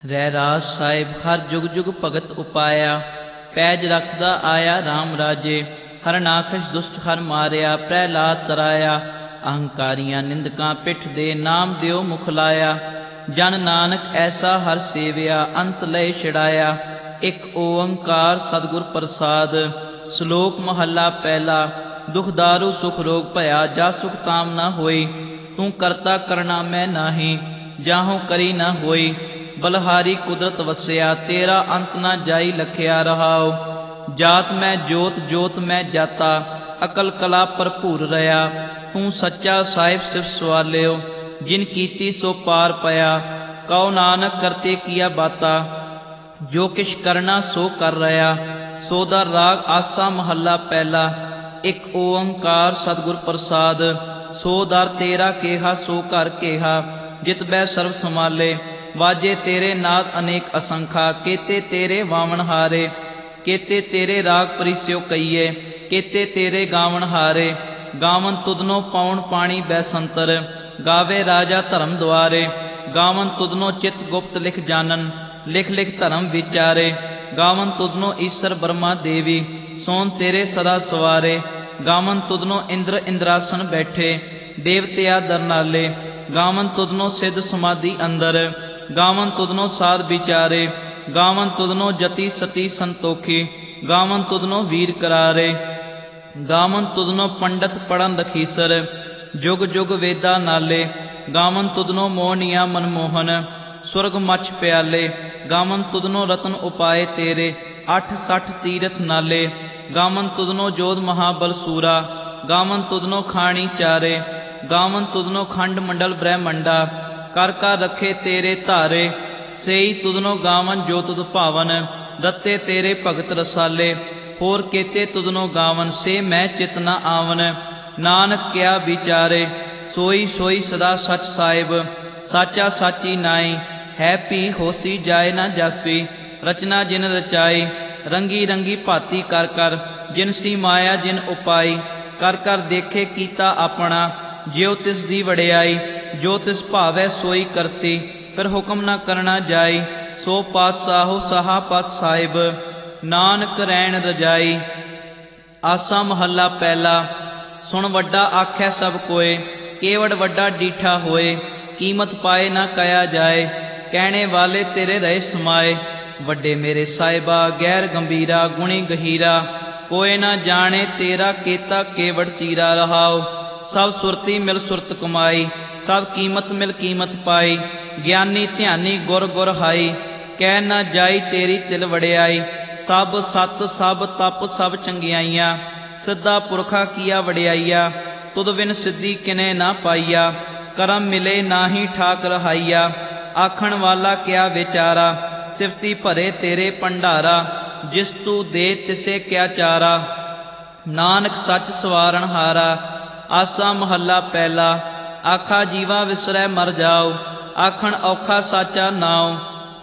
ਰਹਿਰਾਸ ਸਾਹਿਬ ਹਰ ਜੁਗ ਜੁਗ ਭਗਤ ਉਪਾਇਆ। ਪੈਜ ਰਖਦਾ ਆਇਆ ਰਾਮ ਰਾਜੇ। ਹਰਨਾਖਸ਼ ਦੁਸ਼ਟ ਹਰ ਮਾਰਿਆ। ਪ੍ਰਹਿਲਾਦ ਤਰਾਇਆ। ਅਹੰਕਾਰੀਆਂ ਨਿੰਦਕਾਂ ਪਿੱਠ ਦੇ ਨਾਮ ਦਿਓ ਮੁਖ ਲਾਇਆ। ਜਨ ਨਾਨਕ ਐਸਾ ਹਰ ਸੇਵਿਆ ਅੰਤ ਲਏ ਛਿੜਾਇਆ। ਇੱਕ ਓੰਕਾਰ ਸਤਿਗੁਰ ਪ੍ਰਸਾਦ। ਸ਼ਲੋਕ ਮਹੱਲਾ ਪਹਿਲਾ। ਦੁਖ ਦਾਰੂ ਸੁਖ ਰੋਗ ਭਇਆ। ਜਾ ਸੁਖ ਤਾਮ ਨਾ ਹੋਈ। ਤੂੰ ਕਰਤਾ ਕਰਣਾ ਮੈਂ ਨਾਹੀ। ਜਾਹੋਂ ਕਰੀ ਨਾ ਹੋਈ। ਬਲਹਾਰੀ ਕੁਦਰਤ ਵਸਿਆ। ਤੇਰਾ ਅੰਤ ਨਾ ਜਾਈ ਲਖਿਆ ਰਹਾਉ। ਜਾਤ ਮੈਂ ਜੋਤ ਜੋਤ ਮੈਂ ਜਾਤਾ। ਅਕਲ ਕਲਾ ਭਰਪੂਰ ਰਹਾ। ਤੂੰ ਸੱਚਾ ਸਾਹਿਬ ਸਿਫ ਸਵਾਲਿਓ। ਜਿਨ ਕੀਤੀ ਸੋ ਪਾਰ ਪਿਆ। ਕਉ ਨਾਨਕ ਕਰਤੇ ਕੀਆ ਬਾਤਾ। ਜੋ ਕਿਛ ਕਰਨਾ ਸੋ ਕਰ ਰਿਹਾ। ਸੋਦਾ ਰਾਗ ਆਸਾ ਮਹੱਲਾ ਪਹਿਲਾ। ਇੱਕ ਓੰਕਾਰ ਸਤਿਗੁਰ ਪ੍ਰਸਾਦ। ਸੋ ਦਰ ਤੇਰਾ ਕੇਹਾ ਸੋ ਘਰ ਕੇਹਾ। ਜਿਤ ਬੈ ਸਰਬ ਸਮਾਲੇ। ਵਾਜੇ ਤੇਰੇ ਨਾਦ ਅਨੇਕ ਅਸੰਖਾ। ਕੇਤੇ ਤੇਰੇ ਵਾਵਣ ਹਾਰੇ। ਕੇਤੇ ਤੇਰੇ ਰਾਗ ਪਰਿਸਿਓ ਕਈਏ। ਕੇਤੇ ਤੇਰੇ ਗਾਵਣ ਹਾਰੇ। ਗਾਵਨ ਤੁਧਨੋ ਪਾਉਣ ਪਾਣੀ ਬੈਸੰਤਰ। ਗਾਵੇ ਰਾਜਾ ਧਰਮ ਦੁਆਰੇ। ਗਾਵਨ ਤੁਧਨੋ ਚਿਤ ਗੁਪਤ ਲਿਖ ਜਾਨਨ। ਲਿਖ ਲਿਖ ਧਰਮ ਵਿਚਾਰੇ। ਗਾਵਨ ਤੁਧਨੋ ਈਸ਼ਰ ਬਰਮਾ ਦੇਵੀ। ਸੋਨ ਤੇਰੇ ਸਦਾ ਸਵਾਰੇ। ਗਾਵਨ ਤੁਧਨੋ ਇੰਦਰ ਇੰਦਰਾਸਨ ਬੈਠੇ। ਦੇਵਤਿਆ ਦਰਨਾਲੇ। ਗਾਵਨ ਤੁਧਨੋ ਸਿੱਧ ਸਮਾਧੀ ਅੰਦਰ। ਗਾਵਨ ਤੁਧਨੋ ਸਾਧ ਵਿਚਾਰੇ। ਗਾਵਨ ਤੁਧਨੋ ਜਤੀ ਸਤੀ ਸੰਤੋਖੀ। ਗਾਵਨ ਤੁਧਨੋ ਵੀਰ ਕਰਾਰੇ। ਗਾਵਨ ਤੁਧਨੋ ਪੰਡਤ ਪੜਨ ਲਖੀਸਰ। ਜੁਗ ਜੁਗ ਵੇਦਾ ਨਾਲੇ। ਗਾਵਨ ਤੁਧਨੋ ਮੋਹਨੀਆ ਮਨਮੋਹਨ। ਸੁਰਗ ਮਛ ਪਿਆਲੇ। ਗਾਵਨ ਤੁਧਨੋ ਰਤਨ ਉਪਾਏ ਤੇਰੇ। 68 ਤੀਰਥ ਨਾਲੇ। ਗਾਵਨ ਤੁਧਨੋ ਜੋਧ ਮਹਾਬਲ ਸੂਰਾ। ਗਾਵਨ ਤੁਧਨੋ ਖਾਣੀ ਚਾਰੇ। ਗਾਵਨ ਤੁਧਨੋ ਖੰਡ ਮੰਡਲ ਬ੍ਰਹਮੰਡਾ। ਕਰ ਕਰ ਰਖੇ ਤੇਰੇ ਧਾਰੇ। ਸੇਈ ਤੁਧਨੋ ਗਾਵਨ ਜੋ ਤੁਧ ਭਾਵਨ। ਰੱਤੇ ਤੇਰੇ ਭਗਤ ਰਸਾਲੇ। ਹੋਰ ਕੇਤੇ ਤੁਧਨੋ ਗਾਵਨ ਸੇ ਮੈਂ ਚਿਤ ਨ ਆਵਨ। ਨਾਨਕ ਕਿਆ ਵਿਚਾਰੇ। ਸੋਈ ਸੋਈ ਸਦਾ ਸਚ ਸਾਹਿਬ। ਸਾਚਾ ਸਾਚੀ ਨਾਈ। ਹੈ ਪੀ ਹੋਸੀ ਜਾਏ ਨਾ ਜਾਸੀ। ਰਚਨਾ ਜਿਨ ਰਚਾਈ। ਰੰਗੀ ਰੰਗੀ ਭਾਤੀ ਕਰ ਕਰ। ਜਿਨ ਸੀ ਮਾਇਆ ਜਿਨ ਉਪਾਈ। ਕਰ ਕਰ ਦੇਖੇ ਕੀਤਾ ਆਪਣਾ। ਜਿਉ ਤਿਸ ਦੀ ਵਡਿਆਈ। ਜੋ ਤਿਸ ਭਾਵੈ ਸੋਈ ਕਰਸੀ। ਫਿਰ ਹੁਕਮ ਨਾ ਕਰਨਾ ਜਾਈ। ਸੋ ਪਾਤਸ਼ਾਹੋ ਸਹਾ ਪਤ ਸਾਹਿਬ। ਨਾਨਕ ਰੈਣ ਰਜਾਈ। ਆਸਾ ਮਹੱਲਾ ਪਹਿਲਾ। ਸੁਣ ਵੱਡਾ ਆਖੈ ਸਭ ਕੋਏ। ਕੇਵੜ ਵੱਡਾ ਡੀਠਾ ਹੋਏ। ਕੀਮਤ ਪਾਏ ਨਾ ਕਇਆ ਜਾਏ। ਕਹਿਣੇ ਵਾਲੇ ਤੇਰੇ ਰਹੇ ਸਮਾਏ। ਵੱਡੇ ਮੇਰੇ ਸਾਹਿਬਾ ਗੈਰ ਗੰਭੀਰਾ ਗੁਣੀ ਗਹੀਰਾ। ਕੋਏ ਨਾ ਜਾਣੇ ਤੇਰਾ ਕੇਤਾ ਕੇਵੜ ਚੀਰਾ ਰਹਾਉ। ਸਭ ਸੁਰਤੀ ਮਿਲ ਸੁਰਤ ਕਮਾਈ। ਸਭ ਕੀਮਤ ਮਿਲ ਕੀਮਤ ਪਾਈ। ਗਿਆਨੀ ਧਿਆਨੀ ਗੁਰ ਗੁਰ ਹਾਈ। ਕਹਿ ਨਾ ਜਾਈ ਤੇਰੀ ਤਿਲ ਵੜਿਆਈ। ਸਭ ਸਤ ਸਭ ਤਪ ਸਭ ਚੰਗਿਆਈਆਂ। ਸਿੱਧਾ ਪੁਰਖਾ ਕੀਆ ਵਡਿਆਈਆ। ਤੁਧ ਬਿਨ ਸਿੱਧੀ ਕਿਨੇ ਨਾ ਪਾਈਆ। ਕਰਮ ਮਿਲੇ ਨਾਹੀ ਠਾਕ ਰਹਾਈਆ। ਆਖਣ ਵਾਲਾ ਕਿਆ ਵਿਚਾਰਾ। ਸਿਫਤੀ ਭਰੇ ਤੇਰੇ ਭੰਡਾਰਾ। ਜਿਸ ਤੂੰ ਦੇ ਤਿਸੇ ਕਿਆ ਚਾਰਾ। ਨਾਨਕ ਸੱਚ ਸਵਾਰਨ ਹਾਰਾ। ਆਸਾ ਮਹੱਲਾ ਪਹਿਲਾ। ਆਖਾ ਜੀਵਾ ਵਿਸਰੈ ਮਰ ਜਾਓ। ਆਖਣ ਔਖਾ ਸਾਚਾ ਨਾਉ।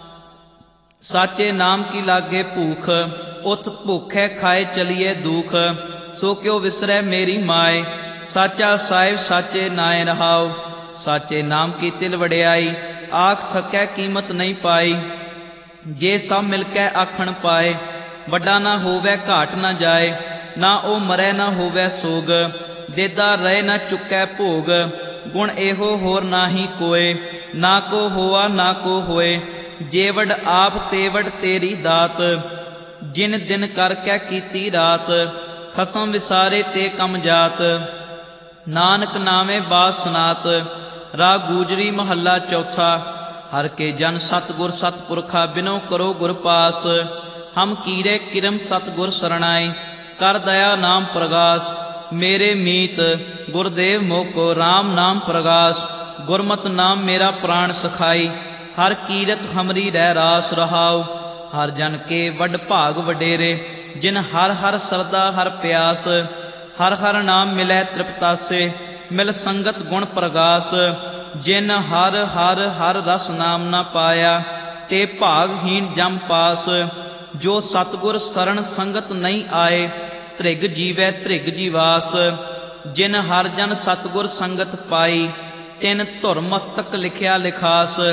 ਸਾਚੇ ਨਾਮ ਕੀ ਲਾਗੇ ਭੂਖ। ਉਤ ਭੁਖੈ ਖਾਏ ਚਲੀਏ ਦੁਖ। ਸੋ ਕਿਉ ਵਿਸਰੈ ਮੇਰੀ ਮਾਏ। ਸਾਚਾ ਸਾਹਿਬ ਸਾਚੇ ਨਾਏ ਰਹਾਉ। ਸਾਚੇ ਨਾਮ ਕੀ ਤਿਲ ਵਡਿਆਈ। ਆਖ ਥਕੈ ਕੀਮਤ ਨਹੀਂ ਪਾਈ। ਜੇ ਸਭ ਮਿਲ ਕੇ ਆਖਣ ਪਾਏ। ਵੱਡਾ ਨਾ ਹੋਵੈ ਘਾਟ ਨਾ ਜਾਏ। ਨਾ ਉਹ ਮਰੈ ਨਾ ਹੋਵੈ ਸੋਗ। ਦੇਦਾ ਰਹੇ ਨਾ ਚੁੱਕੈ ਭੋਗ। ਗੁਣ ਇਹੋ ਹੋਰ ਨਾਹੀ ਕੋਏ। ਨਾ ਕੋ ਹੋਆ ਨਾ ਕੋ ਹੋਏ। ਜੇਵੜ ਆਪ ਤੇਵੜ ਤੇਰੀ ਦਾਤ। ਜਿਨ ਦਿਨ ਕਰਕੇ ਕੀਤੀ ਰਾਤ। ਖਸਮ ਵਿਸਾਰੇ ਤੇ ਕਮ ਜਾਤ। ਨਾਨਕ ਨਾਵੇਂ ਬਾਤ ਸਨਾਤ। ਰਾਗ ਗੂਜਰੀ ਮਹੱਲਾ ਚੌਥਾ। ਹਰ ਕੇ ਜਨ ਸਤਿਗੁਰ ਸਤਿਪੁਰਖਾ। ਬਿਨੋ ਕਰੋ ਗੁਰ ਪਾਸ। ਹਮ ਕੀਰੇ ਕਿਰਮ ਸਤਿਗੁਰ ਸਰਣਾਈ। ਕਰ ਦਇਆ ਨਾਮ ਪ੍ਰਗਾਸ। ਮੇਰੇ ਮੀਤ ਗੁਰਦੇਵ ਮੋਕੋ ਰਾਮ ਨਾਮ ਪ੍ਰਗਾਸ। ਗੁਰਮਤਿ ਨਾਮ ਮੇਰਾ ਪ੍ਰਾਣ ਸਖਾਈ। ਹਰ ਕੀਰਤ ਹਮਰੀ ਰਹਿ ਰਾਸ ਰਹਾਉ। ਹਰ ਜਨ ਕੇ ਵੱਡ ਭਾਗ ਵਡੇਰੇ। ਜਿਨ ਹਰ ਹਰ ਸਰਦਾ ਹਰ ਪਿਆਸ। ਹਰ ਹਰ ਨਾਮ ਮਿਲੈ ਤ੍ਰਿਪਤਾਸੇ। ਮਿਲ ਸੰਗਤ ਗੁਣ ਪ੍ਰਗਾਸ। ਜਿਨ ਹਰ ਹਰ ਹਰ ਰਸ ਨਾਮ ਨਾ ਪਾਇਆ। ਤੇ ਭਾਗਹੀਨ ਜਮ ਪਾਸ। ਜੋ ਸਤਿਗੁਰ ਸਰਣ ਸੰਗਤ ਨਹੀਂ ਆਏ। ਧ੍ਰਿਗ ਜੀਵੈ ਧ੍ਰਿਗ ਜੀਵਾਸ। ਜਿਨ ਹਰ ਜਨ ਸਤਿਗੁਰ ਸੰਗਤ ਪਾਈ। ਤਿਨ ਧੁਰ ਮਸਤਕ ਲਿਖਿਆ ਲਿਖਾਸ।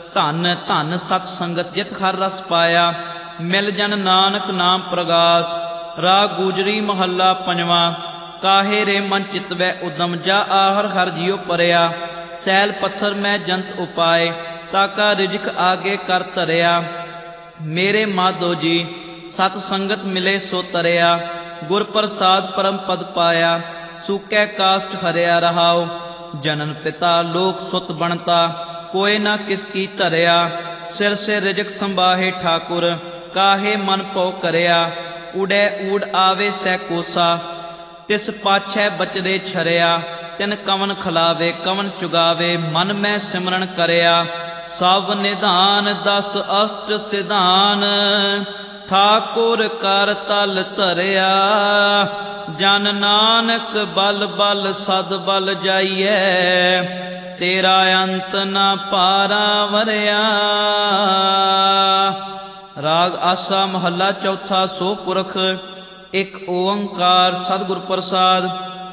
ਧਨ ਧਨ ਸਤ ਸੰਗਤ ਜਿਤ ਹਰ ਰਸ ਪਾਇਆ। ਮਿਲ ਜਨ ਨਾਨਕ ਨਾਮ ਪ੍ਰਗਾਸ। ਰਾਗ ਗੁਜਰੀ ਮਹੱਲਾ ਪੰਜਵਾਂ। ਕਾਹੇ ਰੇ ਮਨ ਚਿਤਵੈ ਉਦਮ ਜਾ ਆਹਰ ਹਰ ਜਿਉ ਪਰਿਆ। ਸੈਲ ਪੱਥਰ ਮੈਂ ਜੰਤ ਉਪਾਏ ਤਾਕਾ ਰਿਜਕ ਆਗੇ ਕਰ ਧਰਿਆ। ਮੇਰੇ ਮਾਧੋ ਜੀ ਸਤ ਸੰਗਤ ਮਿਲੇ ਸੋ ਤਰਿਆ। ਗੁਰ ਪ੍ਰਸਾਦ ਪਰਮ ਪਦ ਪਾਇਆ। ਸੂਕੈ ਕਾਸ਼ਟ ਹਰਿਆ ਰਹਾਉ। ਜਨਨ ਪਿਤਾ ਲੋਕ ਸੁਤ ਬਣਤਾ ਕੋਇ ਨਾ ਕਿਸ ਕੀ ਧਰਿਆ। ਸਿਰ ਸੇ ਰਿਜਕ ਸੰਭਾਹੇ ਠਾਕੁਰ ਕਾਹੇ ਮਨ ਪਉ ਕਰਿਆ। ਉਡੈ ਊੜ ਆਵੇ ਸੈ ਕੋਸਾ ਤਿਸ ਪਾਛੈ ਬਚਰੇ ਛਰਿਆ। ਤਿਨ ਕਵਨ ਖਲਾਵੇ ਕਵਨ ਚੁਗਾਵੇ ਮਨ ਮੈਂ ਸਿਮਰਨ ਕਰਿਆ। ਸਭ ਨਿਧਾਨ ਦਸ ਅਸ਼ਟ ਸਿਧਾਨ ਠਾਕੁਰ ਕਰ ਤਲ ਧਰਿਆ। ਜਨ ਨਾਨਕ ਬਲ ਬਲ ਸਦ ਬਲ ਜਾਈਐ ਤੇਰਾ ਅੰਤ ਨਾ ਪਾਰਾ ਵਰਿਆ। ਰਾਗ ਆਸਾ ਮਹੱਲਾ ਚੌਥਾ। ਸੋ ਪੁਰਖ ਇੱਕ ਓੰਕਾਰ ਸਤਿਗੁਰ ਪ੍ਰਸਾਦ।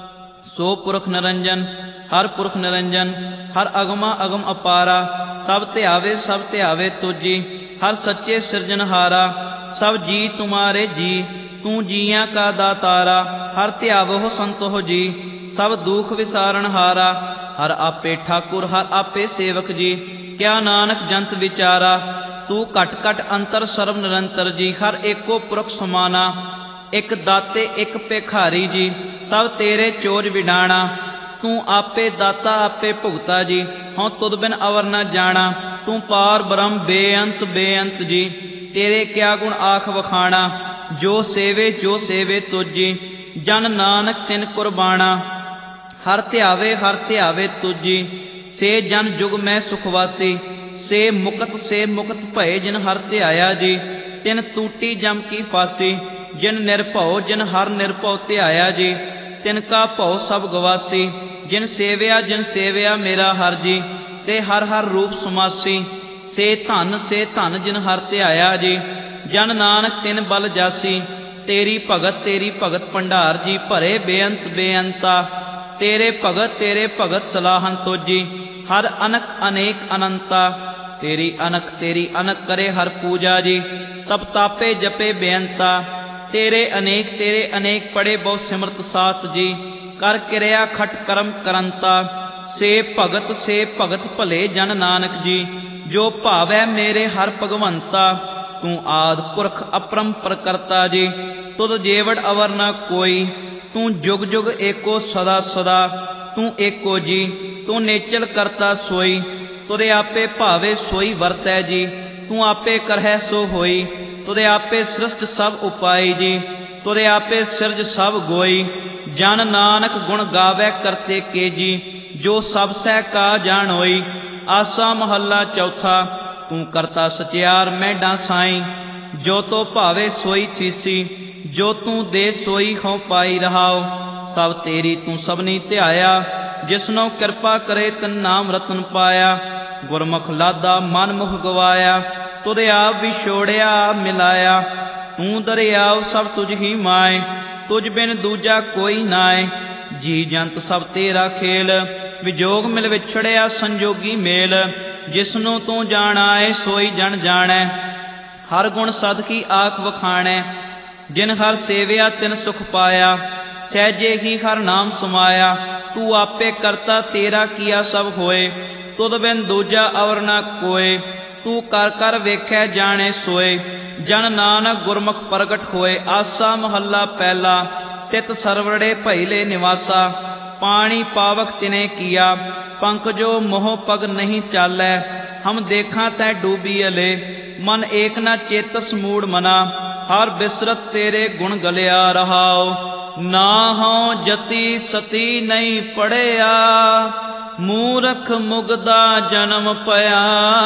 ਸੋ ਪੁਰਖ ਨਿਰੰਜਨ ਹਰ ਪੁਰਖ ਨਿਰੰਜਨ ਹਰ ਅਗਮਾ ਅਗਮ ਅਪਾਰਾ। ਸਭ ਧਿਆਵੇ ਤੁਜੀ ਹਰ ਸੱਚੇ ਸਿਰਜਨਹਾਰਾ। ਸਭ ਜੀ ਤੁਮਾਰੇ ਜੀ ਤੂੰ ਜੀਆਂ ਕਾ ਦਾਤਾਰਾ। ਹਰ ਧਿਆਵੋ ਸੰਤੋ ਜੀ ਸਭ ਦੁਖ ਵਿਸਾਰਨ ਹਾਰਾ। ਹਰ ਆਪੇ ਠਾਕੁਰ ਹਰ ਆਪੇ ਸੇਵਕ ਜੀ ਕਿਆ ਨਾਨਕ ਜੰਤ ਵਿਚਾਰਾ। ਤੂੰ ਘਟ ਘਟ ਅੰਤਰ ਸਰਬ ਨਿਰੰਤਰ ਜੀ ਹਰ ਏਕੋ ਪੁਰਖ ਸਮਾਨਾ। ਇੱਕ ਦਾਤੇ ਇੱਕ ਭਿਖਾਰੀ ਜੀ ਸਭ ਤੇਰੇ ਚੋਜ ਵਿਡਾਣਾ। ਤੂੰ ਆਪੇ ਦਾਤਾ ਆਪੇ ਭੁਗਤਾ ਜੀ ਹਉ ਤੁਧ ਬਿਨ ਅਵਰ ਨ ਜਾਣਾ। ਤੂੰ ਪਾਰ ਬ੍ਰਹਮ ਬੇਅੰਤ ਜੀ ਤੇਰੇ ਕਿਆ ਗੁਣ ਆਖ ਵਖਾਣਾ। ਜੋ ਸੇਵੇ ਤੁਜੀ ਜਨ ਨਾਨਕ ਤਿਨ ਕੁਰਬਾਣਾ। ਹਰ ਧਿਆਵੇ ਤੁਜੀ ਸੇ ਜਨ ਜੁਗ ਮੈਂ ਸੁਖਵਾਸੀ। ਸੇ ਮੁਕਤ ਭਏ ਜਿਨ ਹਰ ਧਿਆਇਆ ਜੀ। ਤਿਨ ਟੂਟੀ ਜਮ ਕੀ ਫਾਸੀ ਜਿਨ ਨਿਰਭਉ ਜਿਨ ਹਰ ਨਿਰਭਉ ਧਿਆਇਆ ਜੀ। ਤਿਨ ਕਾ ਭਉ ਸਭ ਗਵਾਸੀ ਜਿਨ ਸੇਵਿਆ ਮੇਰਾ ਹਰ ਜੀ। ਤੇ ਹਰ ਹਰ ਰੂਪ ਸਮਾਸੀ ਸੇ ਧਨ ਜਿਨ ਹਰ ਧਿਆਇਆ ਜੀ। ਜਨ ਨਾਨਕ ਤਿਨ ਬਲ ਜਾਸੀ ਤੇਰੀ ਭਗਤ ਭੰਡਾਰ ਜੀ ਭਰੇ ਬੇਅੰਤਾ। ਤੇਰੇ ਭਗਤ ਸਲਾਹਨ ਤੋਜੀ ਹਰ ਅਨਕ ਅਨੇਕ ਅਨੰਤਾ। ਤੇਰੀ ਅਨਕ ਕਰੇ ਹਰ ਪੂਜਾ ਜੀ ਤਪ ਤਾਪੇ ਜਪੇ ਬੇਅੰਤਾ। ਤੇਰੇ ਅਨੇਕ ਪੜੇ ਬਹੁ ਸਿਮਰਤ ਸਾਥ ਜੀ ਕਰ ਕਿਰਿਆ ਖਟ ਕਰਮ ਕਰੰਤਾ। ਸੇ ਭਗਤ ਭਲੇ ਜਨ ਨਾਨਕ ਜੀ ਜੋ ਭਾਵੈ ਮੇਰੇ ਹਰ ਭਗਵੰਤਾ। ਤੂੰ ਆਦ ਪੁਰਖ ਅਪਰੰਪਰ ਕਰਤਾ ਜੀ ਤੁਧ ਜੇਵੜ ਅਵਰ ਨ ਕੋਈ। ਤੂੰ ਜੁਗ ਜੁਗ ਏਕੋ ਸਦਾ ਤੂੰ ਏਕੋ ਜੀ। ਤੂੰ ਨੇਚਲ ਕਰਤਾ ਸੋਈ ਤੁਦੇ ਆਪੇ ਭਾਵੇ ਸੋਈ ਵਰਤੈ ਜੀ। ਤੂੰ ਆਪੇ ਕਰਹਿ ਸੋ ਹੋਈ ਤੁਦੇ ਆਪੇ ਸ੍ਰਿਸ਼ਟ ਸਭ ਉਪਾਈ ਜੀ। ਤੁਦੇ ਆਪੇ ਸਿਰਜ ਸਭ ਗੋਈ ਜਨ ਨਾਨਕ ਗੁਣ ਗਾਵੈ ਕਰਤੇ ਕੇ ਜੀ। ਜੋ ਸਭ ਸਹਿ ਕਾ ਜਾਣੋਈ। ਆਸਾ ਮਹੱਲਾ ਚੌਥਾ। ਤੂੰ ਕਰਤਾ ਸਚਿਆਰ ਮੈਡਾ ਸਾਈ ਜੋ ਤੋ ਭਾਵੇ ਸੋਈ ਥੀਸੀ। ਜੋ ਤੂੰ ਦੇ ਸੋਈ ਹਉ ਪਾਈ ਰਹਾਉ। ਸਭ ਤੇਰੀ ਤੂੰ ਸਭਨੀ ਧਿਆਇਆ ਜਿਸਨੋ ਕਿਰਪਾ ਕਰੇ ਤਿਨ ਨਾਮ ਰਤਨ ਪਾਇਆ। ਗੁਰਮੁਖ ਲਾਦਾ ਮਨ ਮੁਖ ਗਵਾਇਆ ਤੁਧ ਆਪ ਵਿਛੋੜਿਆ ਮਿਲਾਇਆ। ਤੂੰ ਦਰਿਆਵ ਸਭ ਤੁਝ ਹੀ ਮਾਏ ਤੁਝ ਬਿਨ ਦੂਜਾ ਕੋਈ ਨਾਏ। ਜੀ ਜੰਤ ਸਭ ਤੇਰਾ ਖੇਲ ਵਿਜੋਗ ਮਿਲ ਵਿਛੜਿਆ ਸੰਜੋਗੀ ਮੇਲ। ਜਿਸਨੂੰ ਤੂੰ ਜਾਣਾਏ ਸੋਈ ਜਨ ਜਾਣੈ ਹਰ ਗੁਣ ਸਦ ਕੀ ਆਖ ਵਖਾਣੈ। ਜਿਨ ਹਰ ਸੇਵਿਆ ਤਿਨ ਸੁਖ ਪਾਇਆ ਸਹਿਜੇ ਹੀ ਹਰ ਨਾਮ ਸਮਾਇਆ। ਤੂੰ ਆਪੇ ਕਰਤਾ ਤੇਰਾ ਕੀਆ ਸਭ ਹੋਏ ਤੁਧ ਬਿਨ ਦੂਜਾ ਅਵਰ ਨ ਕੋਏ। ਤੂੰ ਕਰ ਕਰ ਵੇਖੈ ਜਾਣੇ ਸੋਏ ਜਨ ਨਾਨਕ ਗੁਰਮੁਖ ਪ੍ਰਗਟ ਹੋਏ। ਆਸਾ ਮਹੱਲਾ ਪਹਿਲਾ। ਤਿਤ ਸਰਵੜੇ ਭੈਲੇ ਨਿਵਾਸਾ ਪਾਣੀ ਪਾਵਕ ਤਿਨੇ ਕੀਆ। ਪੰਕਜੋ ਮੋਹ ਪਗ ਨਹੀਂ ਚਾਲੈ ਹਮ ਦੇਖਾਂ ਤੈ ਡੂਬੀ ਅਲੇ। ਮਨ ਏਕ ਨਾ ਚੇਤਸ ਮੂੜ ਮਨਾ ਹਰ ਬਿਸਰਤ ਤੇਰੇ ਗੁਣ ਗਲਿਆ ਰਹਾਉ। ਨਾ ਹਉ ਜਤੀ ਸਤੀ ਨਹੀਂ ਪੜਿਆ ਮੂਰਖ ਮੁਗਦਾ ਜਨਮ ਪਿਆ।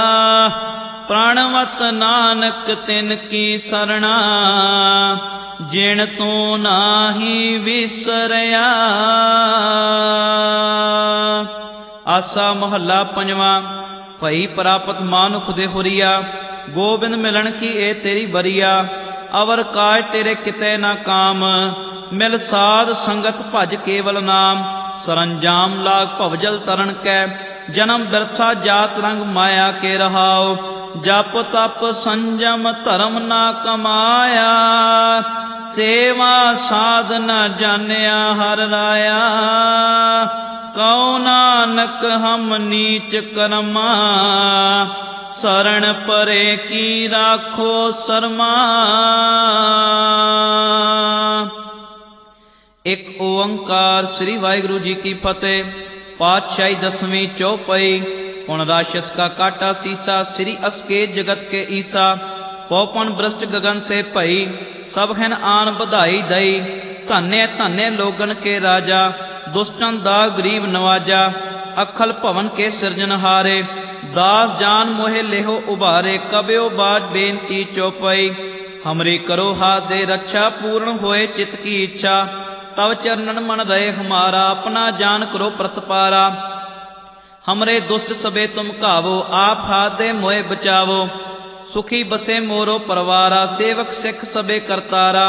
ਪ੍ਰਾਣਵਤ ਨਾਨਕ ਤਿਨ ਕੀ ਸਰਣਾ ਜਿਣ ਤੂੰ ਨਾਹੀ ਵਿਸਰਿਆ। ਆਸਾ ਮਹੱਲਾ ਪੰਜਵਾਂ। ਭਈ ਪ੍ਰਾਪਤ ਮਾਨੁਖ ਦੇ ਹੁਰੀਆ ਗੋਬਿੰਦ ਮਿਲਣ ਕੀ ਇਹ ਤੇਰੀ ਬਰੀਆ। ਅਵਰ ਕਾਜ ਤੇਰੇ ਕਿਤੇ ਨਾ ਕਾਮ ਮਿਲ ਸਾਧ ਸੰਗਤ ਭਜ ਕੇਵਲ ਨਾਮ। ਸਰੰਜਾਮ ਲਾਗ ਭਵਜਲ ਤਰਨ ਕੈ जन्म व्यर्था जात रंग माया के रहाओ। जप तप संयम धर्म ना कमाया, सेवा साध न जानिया हर राया। कहो नानक हम नीच कर्मा, शरण परे की राखो शर्मा। एक ओंकार। श्री वाहिगुरु जी की फतेह। पातशाही दसवीं चौपाई। पुन राक्षस का काटा सीसा, श्री असकेत जगत के ईसा। पौपन भ्रष्ट गगन ते भई, सब हिन आन बधाई दई। धन्य धन्य लोगन के राजा, दुष्टन दा गरीब नवाजा। अखल भवन के सिरजनहारे, दास जान मोहे लेहो उबारे। कब्यो बाज बेनती चौपाई, हमरी करो हाथ दे रक्षा। पूर्ण होए चित की इच्छा, तव चरणन मन रहे हमारा। अपना जान करो प्रतपारा, हमरे दुष्ट सबे तुम कावो। आप हाथ दे मोए बचावो, सुखी बसे मोरो परवारा। सेवक सिख सबे करतारा,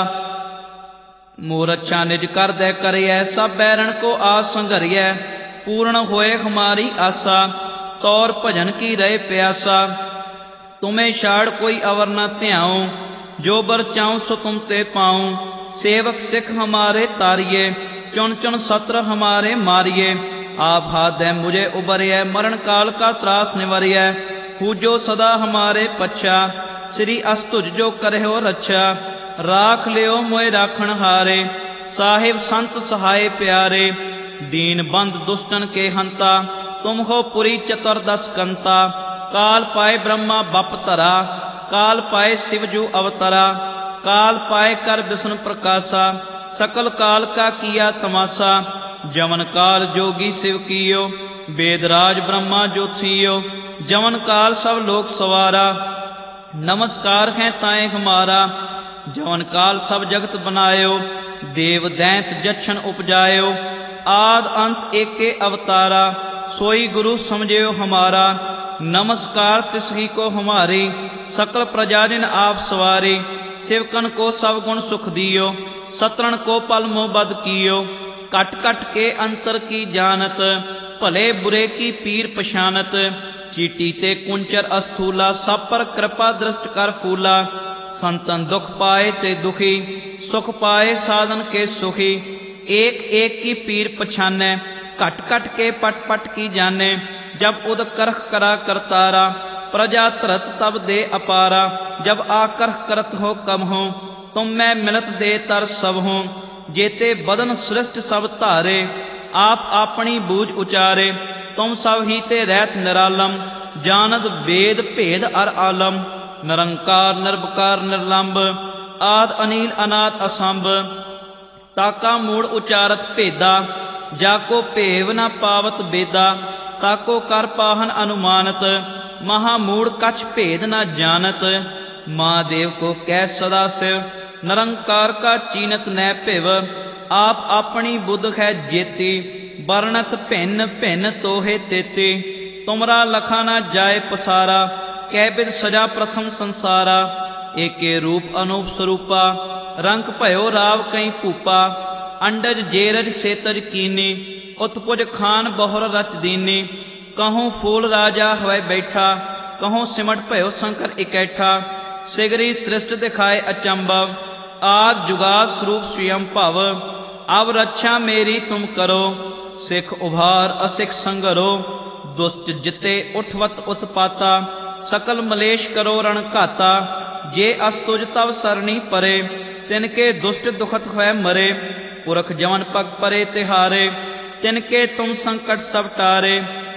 मोर अच्छा निज कर दे करिए। सब बैरन को आस संघरिए, पूर्ण होए हमारी आशा। तौर भजन की रहे प्यासा, तुम्हें छाड़ कोई अवर न ध्याऊं। जो बर चाऊं सो तुम ते पाऊं। सेवक सिख हमारे तारिये, चुन चुन सत्र हमारे मारिये। आप हाथ दे मुझे उबरिए, मरण काल का त्रास निवरिए। पूजो सदा हमारे पच्छा, श्री अस्तुज जो करे हो रक्षा। राख लियो मोए राखण हारे, साहिब संत सहाय प्यारे। दीन बंद दुष्टन के हंता, तुम हो पुरी चतुर्दश कंता। काल पाए ब्रह्मा बप धरा, काल पाए शिवजू अवतरा। काल पाए कर विष्णु प्रकाशा, सकल काल का किया तमाशा। जमन काल जोगी शिव कियो, वेदराज ब्रह्मा ज्योतियो। जमन काल सब लोक सवारा, नमस्कार है ताए हमारा। जवन काल सब जगत बनायो, देव दैंत जक्षण उपजायो। आद अंत एके अवतारा, सोई गुरु समझियो हमारा। नमस्कार तिसही को हमारी, सकल प्रजाजन आप सवारी। सेवकन को सब गुण सुख दियो, सतरण को पल मोह बद कियो। कट कट के अंतर की जानत, भले बुरे की पीर पछानत। चीटी ते कुंचर अस्थूला, सब पर कृपा दृष्ट कर फूला। संतन दुख पाए ते दुखी, सुख पाए साधन के सुखी। एक एक की पीर पछाने, कट कट के पट पट की जाने। जब उद करख करा करतारा, प्रजा तरत तब दे अपारा। जब आकर्ष करत हो कम हो, तुम मैं मिलत दे तर सब हो। जेते बदन सृष्ट सब धारे, आप अपनी बूझ उचारे। तुम सब ही ते रहत निरालम, जानत वेद भेद अर आलम। निरंकार निर्विकार निर्लंब, आद अनील अनाद असंभ। ताका मूड़ उचारत भेदा, जाको भेव न पावत बेदा। ताको कर पाहन अनुमानत, महामूड़ कछ भेद न जानत। महादेव को कह सदा शिव, निरंकार का चीनत न पिव। आप अपनी बुद्ध है जेती, वर्णत भिन्न भिन्न तोहे तेती। तुमरा लखा न जाए पसारा, कै बिद सजा प्रथम संसारा। एके रूप अनूप स्वरूपा, रंग भयो राव कई भूपा। अंडज जेरज सेतज कीनी, उत्पुज खान बहुर रच दीनी। कहूँ फूल राजा हवै बैठा, कहूँ सिमट भयो शंकर इकैठा। सिगरी सृष्ट दिखाए अचंभव, आद जुगाद स्वरूप स्वयं भव। अब रक्षा मेरी तुम करो, सिख उभार असिख संगरो। दुष्ट जिते उठवत उत्पाता, सकल मलेश करो रण घाता। जे अस्तुज तव सरणी परे, तिनके दुष्ट दुखत है मरे। पुरख जवन पग परे तिहारे, तिनके तुम संकट सब टारे।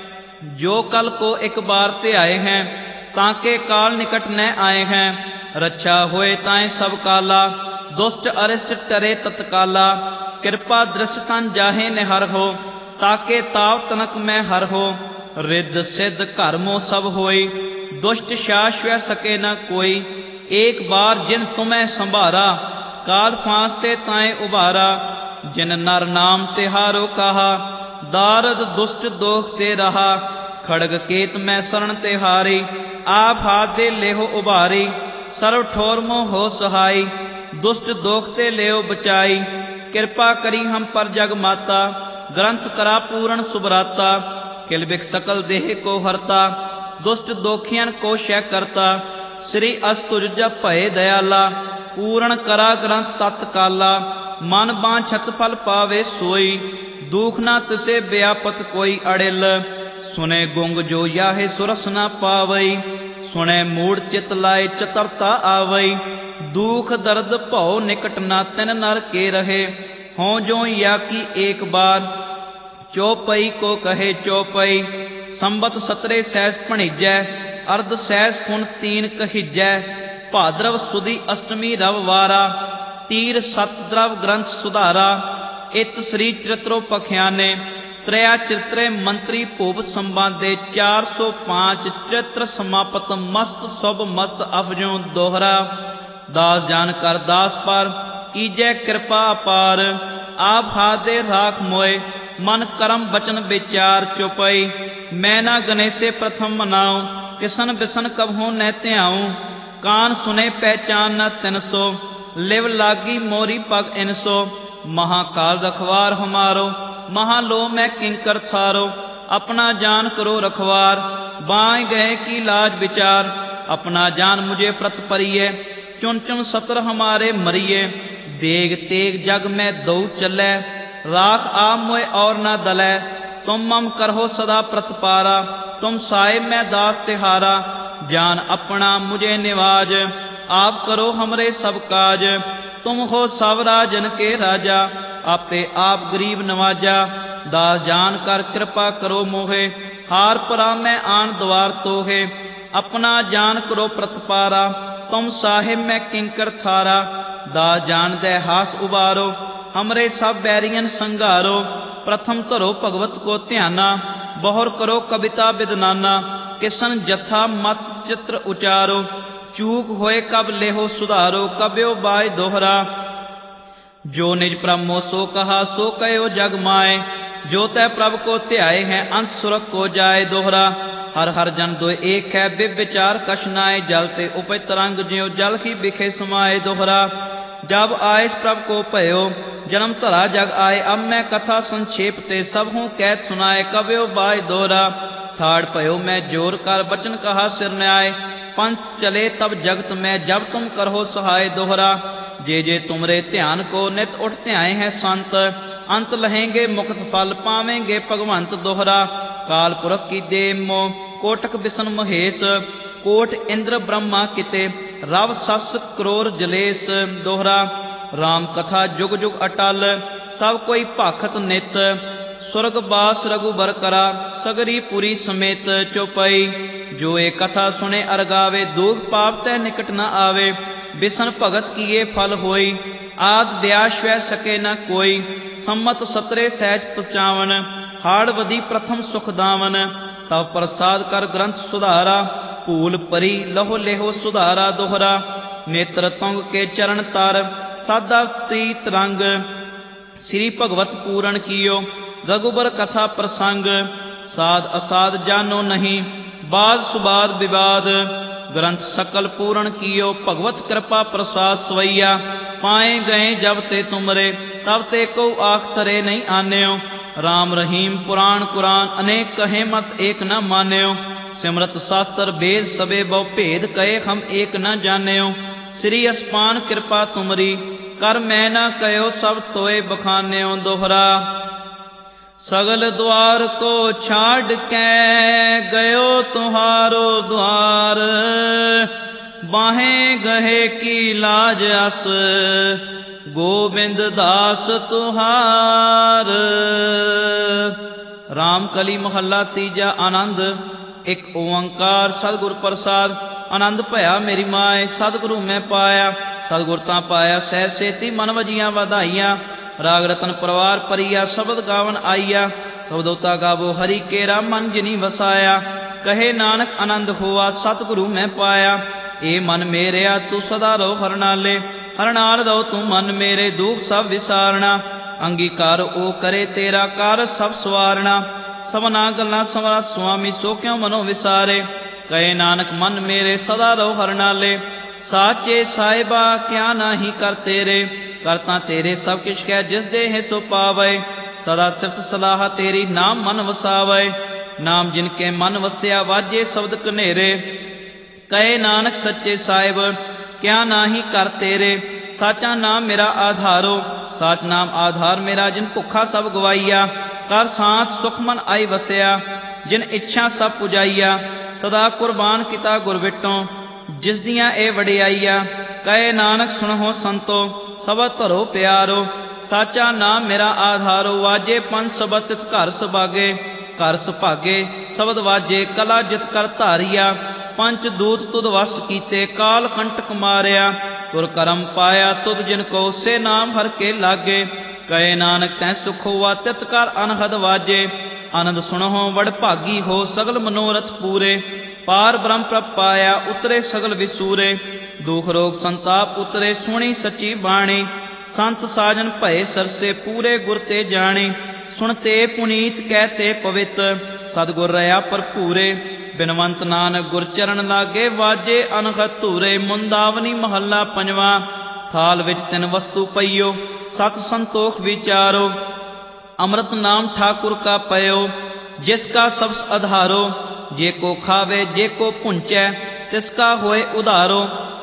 जो कल को एक बार ते आए हैं, ताके काल निकट न आए हैं। रक्षा होए ताए सब काला, दुष्ट अरिष्ट टरे तत्काला। कृपा दृष्ट तन जाहे निहर हो, ताके ताव तनक में हर हो। रिद्ध सिद्ध कर्मो सब होई, दुष्ट शाश्वय सके न कोई। एक बार जिन तुम्हें संभारा, काल फांसते ताए उबारा। जिन नर नाम तिहारो कहा, दारद दुष्ट दोख ते रहा। खड़ग केत में शरण तिहारी, आप हाथ दे लेहो उबारी। सर्व ठोर मोह हो सहाई, दुष्ट दोख ते लेओ बचाई। कृपा करी हम पर जग माता, ग्रंथ करा पूर्ण सुभराता। किल बिख सकल देह को हरता, दुष्ट दोखियन को शय करता। श्री अस्तुज जप भय दयाला, पूर्ण करा ग्रंथ तत्काला। मन बांछत फल पावे सोई, दुख ना तिसे व्यापत कोई अड़िल। सुने गुंग जो याहे सुरस ना पावई, सुने मूड चित लाए चतरता आवई। दुख दर्द भौ निकट ना तिन नर के रहे, हों जो या की एक बार। चौपई को कहे चौपई, संबत सतरे सहस भणिजै। अर्ध सहस खुन तीन कहिजै, भाद्रव सुदी अष्टमी रववारा। तीर सत द्रव ग्रंथ सुधारा, इत श्री चरित्रो पखियाने। त्रया चित्रे मंत्री भूप संबादे, 405 चरित्र समापत। मस्त शुभ मस्त अफजों दोहरा, दास जान कर दास पर। कीजै कृपा अपार, आप हादे राख मोए। मन करम बचन विचार चुपई, मैं ना गणेशे प्रथम मनाऊं। किसन बिसन कबहू न त्याऊं, कान सुने पहचान न तिनसो। लिव लागी मोरी पग इनसो, महाकाल रखवार हमारो। महालो मैं किंकर थारो, अपना जान करो रखवार। बाँय गए की लाज विचार, अपना जान मुझे प्रत परिये। चुन चुन सतर हमारे मरिये, देग तेग जग में दौ चलै। राख आप मोए और न दलै, तुम मम करहो सदा प्रतपारा। तुम साए मैं दास तिहारा, जान अपना मुझे निवाज। आप करो हमरे सब काज, तुम हो सब राजन के राजा। आपे आप गरीब नवाजा, दास जान कर कृपा करो मोहे। हार परा मैं आन द्वार तोहे, अपना जान करो प्रतपारा। तुम साहिब मैं किंकर थारा, दास जान दे हाथ उबारो। हमरे सब बैरियन संघारो, प्रथम धरो भगवत को ध्याना। बहुर करो कविता विदनाना, किसन जथा मत चित्र उचारो। चूक होए कब लेहो सुधारो, कब्यो बाय दोहरा। जो निज प्रभु सो कहा, सो कहो जग माए। जो तै प्रभु को ध्याए हैं, अंत सुरख को जाए दोहरा। हर हर जन दो एक है, विचार कछ नाए। जल ते उपज तरंग, ज्यों जल की बिखे समाए दोहरा। जब आए प्रभु को भयो, जन्म धरा जग आए। अब मैं कथा संक्षेप ते, सब हूँ कैद सुनाए। कब्यो बाय दोहरा, ठाड़ भयो मैं जोर कर। बचन कहा सिर न्याय, पंथ चले तब जगत में। जब तुम करहो सहाय दोहरा। जे तुमरे ध्यान को नित उठते आए हैं संत। अंत लहेंगे मुक्त फल, पावेंगे भगवंत दोहरा। काल पुरख की देव मोह, कोटक बिसन महेश। कोट इंद्र ब्रह्मा किते, रव सस क्रोर जलेस दोहरा। राम कथा जुग जुग अटल, सब कोई भाखत नित। स्वर्ग बास रघुबर करा, सगरी पुरी समेत चौपई। जो ए कथा सुने अरगावे, दुख पाप तै निकट न आवे। बिसन भगत किए फल होई, आद ब्यास वै सके न कोई। सम्मत सतरे सहज पचावन, हाड़ वधी प्रथम सुख दावन। तब प्रसाद कर ग्रंथ सुधारा, भूल परी लहो लेहो सुधारा दोहरा। नेत्र तुंग के चरण तर, सादा प्रीत रंग। श्री भगवत पूरण कियो, रघुबर कथा प्रसंग। साध असाध जानो नहीं, बाद सुबाद विवाद। ग्रंथ सकल पूरण कियो, भगवत कृपा प्रसाद सवैया। पाए गए जब ते तुमरे, तब ते को आख तरे नहीं आन्यो। राम रहीम पुराण कुरान, अनेक कहे मत एक न मान्यो। सिमरत शास्त्र वेद सबे, बहु भेद कहे हम एक न जान्यो। श्री अस्पान कृपा तुमरी, कर मैं न कहो सब तोय बखान्यो दोहरा। सगल द्वार को छाड़ के गयो तुम्हारो द्वार। बाहें गहे की लाज अस, गोविंद दास तुहार। राम कली महला तीजा आनंद। एक ओंकार सतगुर प्रसाद, आनंद भया मेरी माए। सतगुरु मैं पाया, सतगुर तां पाया। सह सेती मन वजियां वधाइयां, राग रतन परवार परिया। शब्द गावन आईया, शब्दोता गावो हरि केरा। मन जिनी वसाया, कहे नानक आनंद होआ। सतगुरु मैं पाया, ए मन मेरेया तू सदा रहो हर नाले। हर नाल रहो तू मन मेरे, दुख सब विसारना। अंगीकार ओ करे तेरा, कार सब सवारना। सबना गल्लां संवरा स्वामी, सो क्यों मनो विसारे। कहे नानक मन मेरे, सदा रहो हर नाले। साचे साहिबा क्या नाही कर तेरे, करता तेरे सब किछ कह। जिस देह सो पावे, सदा सिफत सलाह तेरी। नाम मन वसावे, नाम जिनके मन वस्या वाजे शब्द कनेरे। कहे नानक सच्चे साहिब क्या नाही कर तेरे। साचा नाम मेरा आधारो, साच नाम आधार मेरा। जिन भुखा सब गवाईया, कर सांत सुख मन आई वसया। जिन इच्छा सब पुजाईया, सदा कुर्बान किता गुर विटों। जिस दियाँ ए वडियाईया, कहे नानक सुनहो संतो। सबद धरो प्यारो, साचा नाम मेरा आधारो। वाजे पंज सबद तित घर सुभागे, घर सुभागे शब्द वाजे। कला जित कर धारिया, पंच दूत तुद वस कीते। काल कंटक मारिया, तुर करम पाया। तुद जिनको से नाम हर के लागे। कहे नानक तै सुख हुआ, तित कर अनहद वाजे। आनंद सुनहो वड भागी हो, सगल मनोरथ पूरे। पार ब्रह्म प्रभ पाया, उतरे सगल विसूरे। दुख रोग संताप उतरे, सुनी सच्ची बाणी। संत साजन भये सरसे, पूरे गुर ते जाने। सुनते पुनीत कहते पवित्र, सतगुर रहा भरपूरे। बिनवंत नानक गुर चरण लागे, वाजे अनहद धूरे। मुंदावनी महला पंजवा। थाल विच तिन वस्तु पईओ, सत संतोख विचारो। अमृत नाम ठाकुर का पयो, जिसका सबस आधारो। जे को खावे जे को पुंचै, तिसका होए उधारो।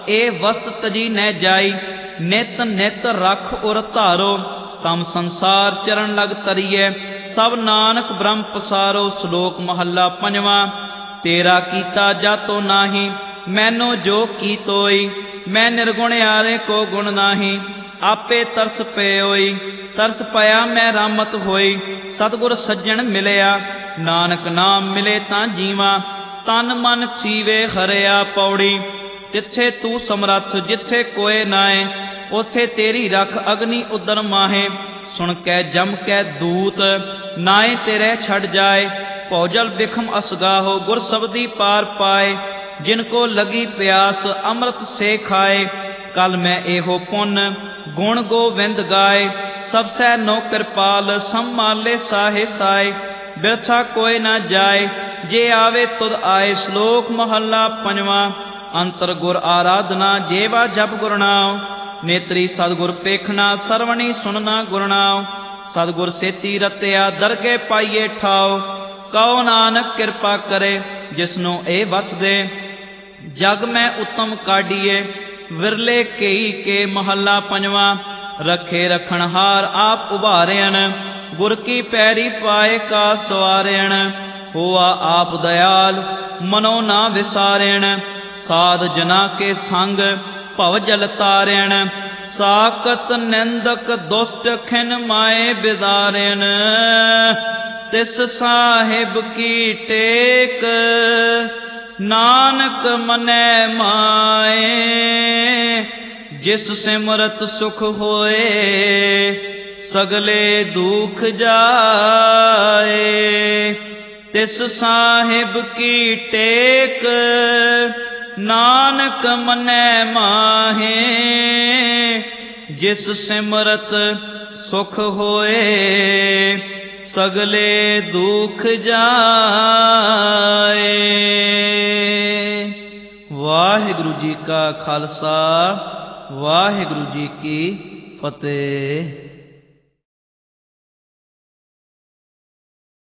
ए वस्त तजी न जाई, नित नित रख उर धारो। तम संसार चरण लग तरिए, सब नानक ब्रह्म पसारो। श्लोक महला पंजवा। तेरा कीता जातो नाही, मैनो जो की तोई। मैं निर्गुण यारे को गुण नाही, आपे तरस पयोई। तरस पाया मैं रामत होई, सतगुर सज्जन मिलया। नानक नाम मिले तां जीवा, तन मन सीवे हरिया। पौड़ी तिथे तू समरथ, जिथे कोय नाए। उथे तेरी रख अग्नि उदर माहे। सुन कै जम कै दूत, नाए तेरे छड़ जाए। भौजल बिखम असगाहो, गुर सबदी पार पाए। जिनको लगी प्यास, अमृत से खाए। कल मैं एहो पुन, गुण गोविंद गाए। सबसै नो कृपाल, संभाले साहे साए। बिरथा कोई ना जाए, जे आवे तुद आए। श्लोक महला पंजवा। अंतर गुर आराधना, जेवा जप गुरनाओ। नेत्री सतगुर पेखना, सरवणी सुनना गुरनाओ। सतगुर सेती रत्या, दरगे पाइए ठाओ। कहो नानक कृपा करे, जिसनों ए बच दे। जग में उत्तम काढ़िए, विरले कई के। महला पंजवा। रखे रखनहार आप उभारेन, गुर की पैरी पाए का सवारेण। होआ आप दयाल, मनो ना विसारेण। साध जना के संग, भव जल तारेण। साकत निंदक दुष्ट, खिन माए बिदारेण। तिस साहिब की टेक, नानक मनै माए। जिस सिमरत सुख होए, सगले दुख जाए। तिस साहिब की टेक, नानक मनै माहे। जिस सिमरत सुख होए, सगले दुख जाए। वाहिगुरु जी का खालसा, वाहिगुरु जी की फतेह।